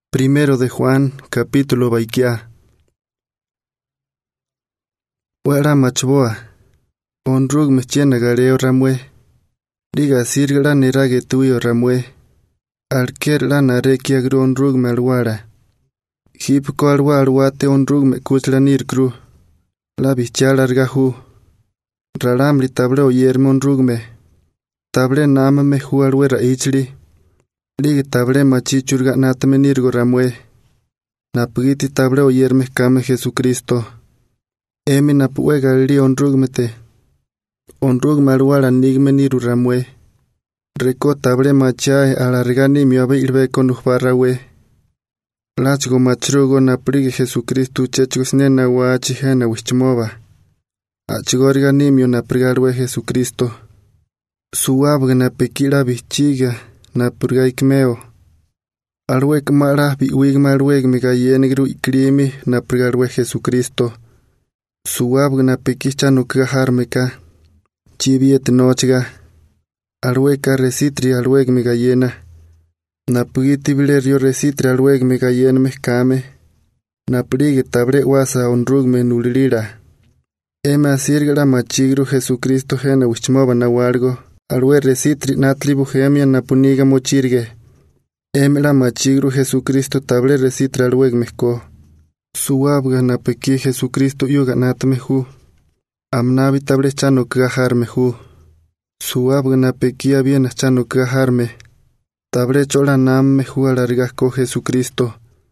Primero de Juan, capítulo baikia. Wara machboa. Onrug mechena gareo ramwe. Diga sirgla nerage tuyo ramwe. Arker la narekia gru onrug melwara. Hip ko alwate onrug me kuchla nirkru. La bichala argahu. Ralamri table oyerme onrug me. Table nama me huarwera ichli. Liga table machichurga natame nirgo ramwe. Napugiti table oyerme kame Jesucristo. Emi napuega li onrugmete. Onrugme alwara nigme niru ramwe. Reko table machae alargani miabe irbe konuhbarrawe. Lachgo machrugo naprigi Jesucristo chechgusnena wachi hena wichmova. Achgorga nimio naprigarwe Jesucristo. Suabga napekira bichiga napurgaikmeo. Alwek mara bi wigma alweg megayenegru ikrimi naprigarwe Jesucristo. Suabga napekicha nukgaharmeka. Chibiet nochga. Alweka resitri alweg megayena. Napugiti bilerio resitri alweg megayen mehkame. Naprige tabre wasa onrugme nulirira. Ema sirgara machigru Jesucristo hena wichmova nawargo. Alwe resitri natlibu hemia napuniga mochirge. Emela machigru Jesucristo tabre resitri alweg mehko. Suabga napeki Jesucristo yuga natmehu. Amnabi table chano kgaharme hu. Suabga napekia bien chano kgaharme. Table chola namme hu alarga ko Jesucristo.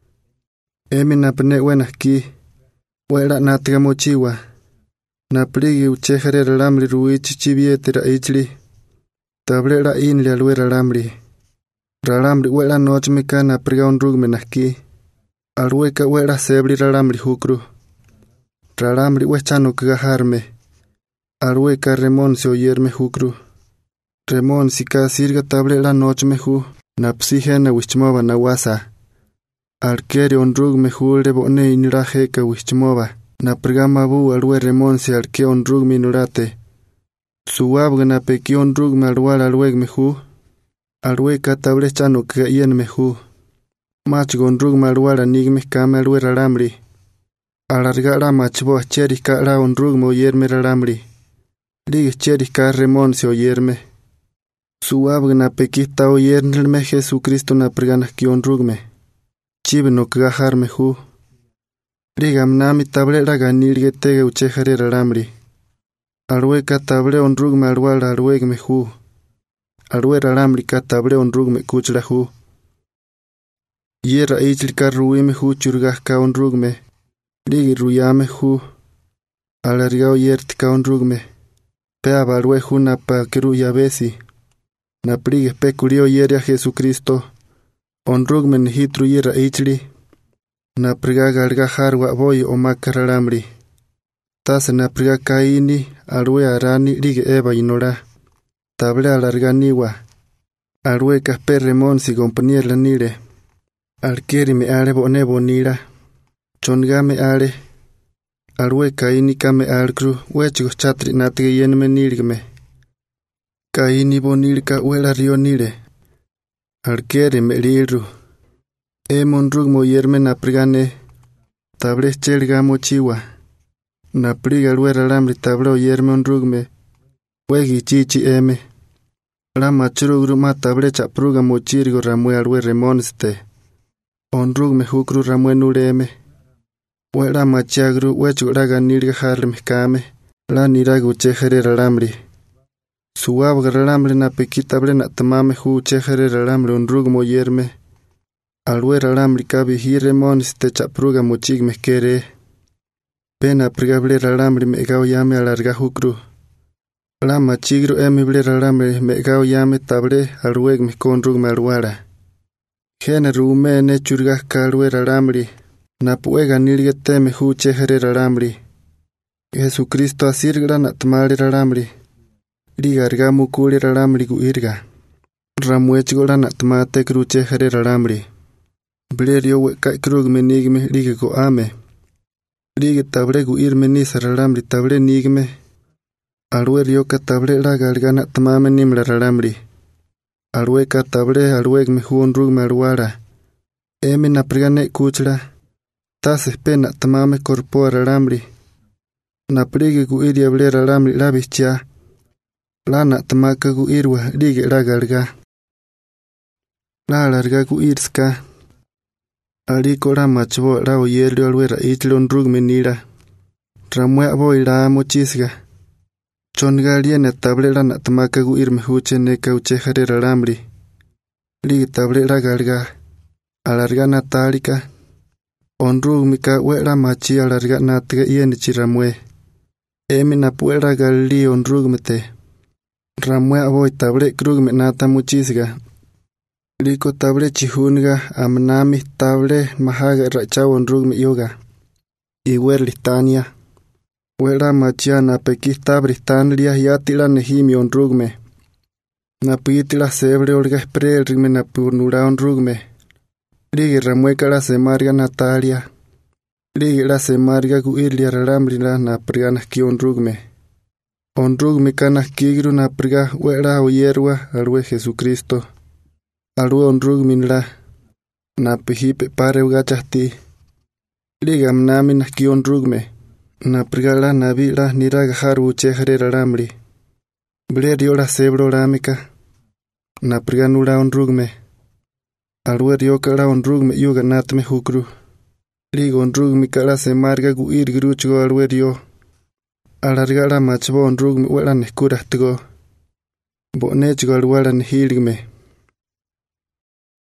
Emi napne wenaki. Wera natga mochiwa. Naprigi uchejere ralamri ruichi chibietera ichli. Table la inli alwe ralamri. Ralamri wera nochmeka napriga onrugme naki. Alweka wera sebri ralamri hukru. Ralamri wechano kgaharme. Alweka remonsi oyerme hukru. Remonsi ka sirga table la nochme hu. Napsihena wichmova nawasa. Alkeri onrugme hu lebone inirajeka wichmova. Naprigama bu alwe remonsi alke onrugme inurate. Suabga napeki onrugme alwala alwegme hu. Alweka table chano kgayenme hu. Machgo onrugme alwala nigme kame alwe ralamri. Alargara machbo cherika la onrugme oyerme ralamri. Lig cherika remonsi oyerme. Suabga napekita oyernelme Jesucristo napriganaki onrugme. Chibe no kgaharme hu. Ligam nami table la ganilge tege uchejare ralamri. Alweka table onrugme alwala alwegme hu. Alwe ralamri ka table onrugme kuchla hu. Yera ichlika ruime hu churgahka onrugme. Ligi ruyame hu. Alargao yertka onrugme. Peaba alwe hu napa kiru yabesi. Naprige pecurio yeria Jesucristo. Onrugme nihitru yera ichli. Napriga galga harwa boy o makaralamri. Tasa napriga kaini alwe arani lige eba inora. Table alarganiwa. Alwe kaspe remonsi companier la nire. Alkeri me ale bone bonira. Chongame ale. Alwe kaini kame alkru. Wechgo chatri natge yenme nirgme. Kaini bonirka uela rio nire. Alkeri me liru. Monrugmo yerme naprigane. Table chelga mochiwa. Napriga alwe ralamri table yerme onrugme. Wegi chichi eme. La machurugru ma table chapruga mochirgo ramwe alwe remonste. Onrugme hukru ramwe nureme. Wera machagru wechgo raga nirga harme kame. La niragu chejere ralamri. Suabga ralamri napekitable natamame hu chejere ralamri onrugmo yerme. Alwe ralamri kabi hi remonste chapruga mochigme kere. Pena prigable ralamri megao yame alarga hukru. La machigru emible ralamri megao yame table alwegme konrugme alwara. Gene rume ne churgahka alwe ralamri. Napuega nilge teme hu chejere ralamri. Jesucristo asirgra natmali ralamri. Ligarga mukuli ralamri gu irga. Ramuechgola natmate kru chejere ralamri. Blerio weka krugme nigme lige go ame. Lige table gu irme nisa ralamri table nigme. Alwe rioka table la galgana tmame nimla ralamri. Alwe ka table alwegme hu onrugme alwara. Emi naprigane kuchla. Tase pena tamame corpora ralamri. Naprigi gu iria blera ralamri labichia. Lana tamaka gu irwa lige lagarga. La larga gu irska. Aliko la machbo la oyelio alwera itlon rugmenira. Ramue aboy la mochisga. Chongalia table la tamaka gu irme huche ne cauche jare ralamri. Lige table la garga. Alarga natalika. Onrugmika wera machi alarga natga yenichi ramue. Emi napuera galli onrugmete. Ramue aboy table krugme nata muchisga. Liko table chihunga amnami table mahaga rachaw onrugme yoga. Iwer listania. Wera machiana pekista bristanlia yatila nehimi onrugme. Napitila sebre olga sprel rigme napurnura onrugme. Lige ramueka la semarga Natalia. Lige la semarga gu ilia ralamri la napriga naski onrugme. Onrugme kanaskigru napriga wera oyerwa alwe Jesucristo. Alwe onrugmin la napihipe pare ugachasti. Lige amnami naski onrugme. Napriga la nabi la niraga haru chejre ralamri. Blerio la sebro ramika. Napriga nula onrugme. Alwe rio kala onrugme yuga natme hukru. Ligo onrugme kala semarga gu irgruchgo alwe rio. Alarga la machbo onrugme wala neskura tigo. Bonechgo alwala nehilgme.